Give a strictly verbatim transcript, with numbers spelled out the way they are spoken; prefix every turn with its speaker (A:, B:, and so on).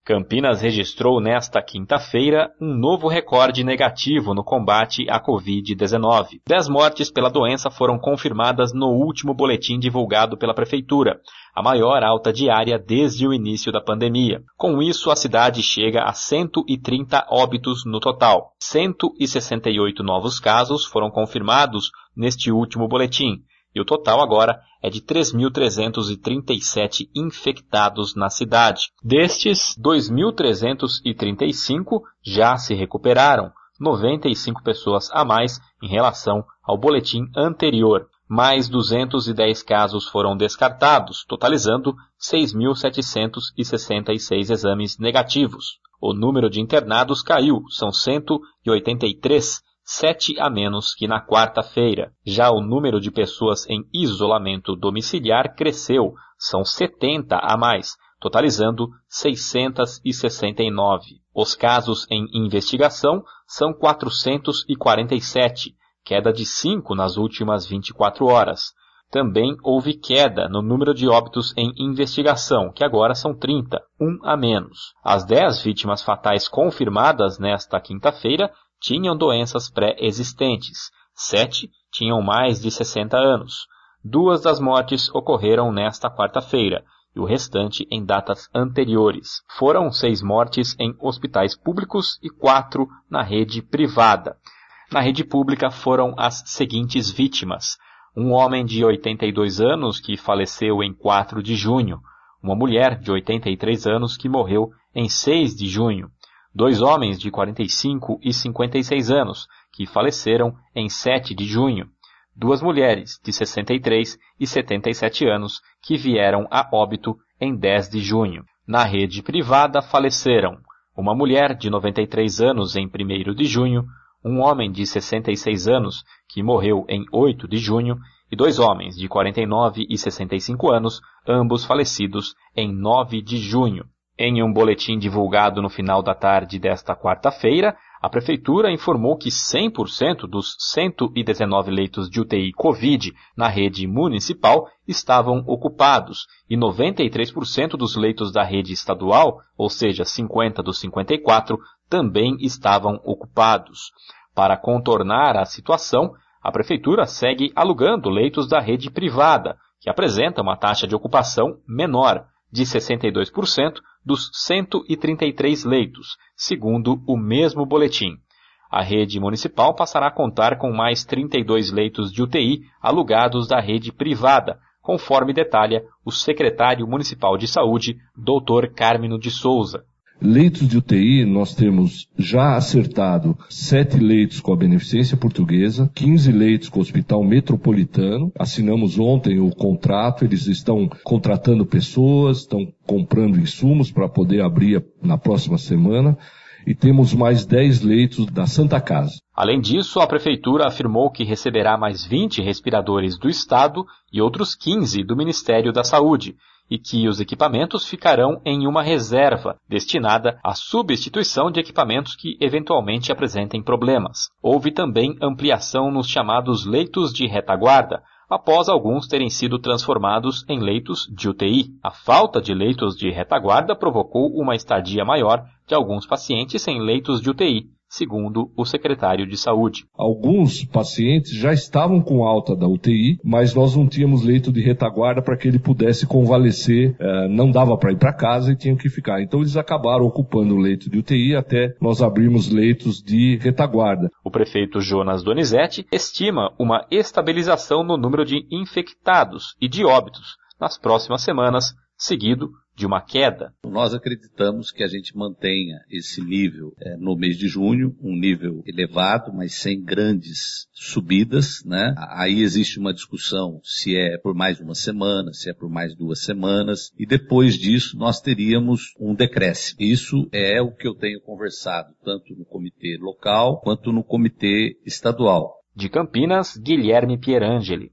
A: Campinas registrou nesta quinta-feira um novo recorde negativo no combate à covid dezenove. Dez mortes pela doença foram confirmadas no último boletim divulgado pela Prefeitura, a maior alta diária desde o início da pandemia. Com isso, a cidade chega a cento e trinta óbitos no total. cento e sessenta e oito novos casos foram confirmados neste último boletim, e o total agora é de três mil trezentos e trinta e sete infectados na cidade. Destes, dois mil trezentos e trinta e cinco já se recuperaram, noventa e cinco pessoas a mais em relação ao boletim anterior. Mais duzentos e dez casos foram descartados, totalizando seis mil setecentos e sessenta e seis exames negativos. O número de internados caiu, são cento e oitenta e três, sete a menos que na quarta-feira. Já o número de pessoas em isolamento domiciliar cresceu, são setenta a mais, totalizando seiscentos e sessenta e nove. Os casos em investigação são quatrocentos e quarenta e sete, queda de cinco nas últimas vinte e quatro horas. Também houve queda no número de óbitos em investigação, que agora são trinta, um a menos. As dez vítimas fatais confirmadas nesta quinta-feira tinham doenças pré-existentes. Sete tinham mais de sessenta anos. Duas das mortes ocorreram nesta quarta-feira, e o restante em datas anteriores. Foram seis mortes em hospitais públicos e quatro na rede privada. Na rede pública foram as seguintes vítimas: um homem de oitenta e dois anos que faleceu em quatro de junho, uma mulher de oitenta e três anos que morreu em seis de junho, dois homens de quarenta e cinco e cinquenta e seis anos que faleceram em sete de junho, duas mulheres de sessenta e três e setenta e sete anos que vieram a óbito em dez de junho. Na rede privada faleceram uma mulher de noventa e três anos em primeiro de junho, um homem de sessenta e seis anos, que morreu em oito de junho, e dois homens de quarenta e nove e sessenta e cinco anos, ambos falecidos em nove de junho. Em um boletim divulgado no final da tarde desta quarta-feira, a Prefeitura informou que cem por cento dos cento e dezenove leitos de U T I Covid na rede municipal estavam ocupados e noventa e três por cento dos leitos da rede estadual, ou seja, cinquenta dos cinquenta e quatro, também estavam ocupados. Para contornar a situação, a Prefeitura segue alugando leitos da rede privada, que apresenta uma taxa de ocupação menor, de sessenta e dois por cento dos cento e trinta e três leitos, segundo o mesmo boletim. A rede municipal passará a contar com mais trinta e dois leitos de U T I alugados da rede privada, conforme detalha o secretário municipal de saúde, doutor Carmino de Souza.
B: Leitos de U T I, nós temos já acertado sete leitos com a Beneficência Portuguesa, quinze leitos com o Hospital Metropolitano. Assinamos ontem o contrato, eles estão contratando pessoas, estão comprando insumos para poder abrir na próxima semana. E temos mais dez leitos da Santa Casa.
A: Além disso, a Prefeitura afirmou que receberá mais vinte respiradores do Estado e outros quinze do Ministério da Saúde, e que os equipamentos ficarão em uma reserva, destinada à substituição de equipamentos que eventualmente apresentem problemas. Houve também ampliação nos chamados leitos de retaguarda, após alguns terem sido transformados em leitos de U T I. A falta de leitos de retaguarda provocou uma estadia maior de alguns pacientes em leitos de U T I, segundo o secretário de Saúde.
B: Alguns pacientes já estavam com alta da U T I, mas nós não tínhamos leito de retaguarda para que ele pudesse convalescer, eh, não dava para ir para casa e tinham que ficar. Então eles acabaram ocupando o leito de U T I até nós abrirmos leitos de retaguarda.
A: O prefeito Jonas Donizete estima uma estabilização no número de infectados e de óbitos nas próximas semanas, seguido de uma queda.
C: Nós acreditamos que a gente mantenha esse nível é, no mês de junho, um nível elevado, mas sem grandes subidas, né? Aí existe uma discussão se é por mais uma semana, se é por mais duas semanas, e depois disso nós teríamos um decréscimo. Isso é o que eu tenho conversado, tanto no comitê local quanto no comitê estadual.
A: De Campinas, Guilherme Pierangeli.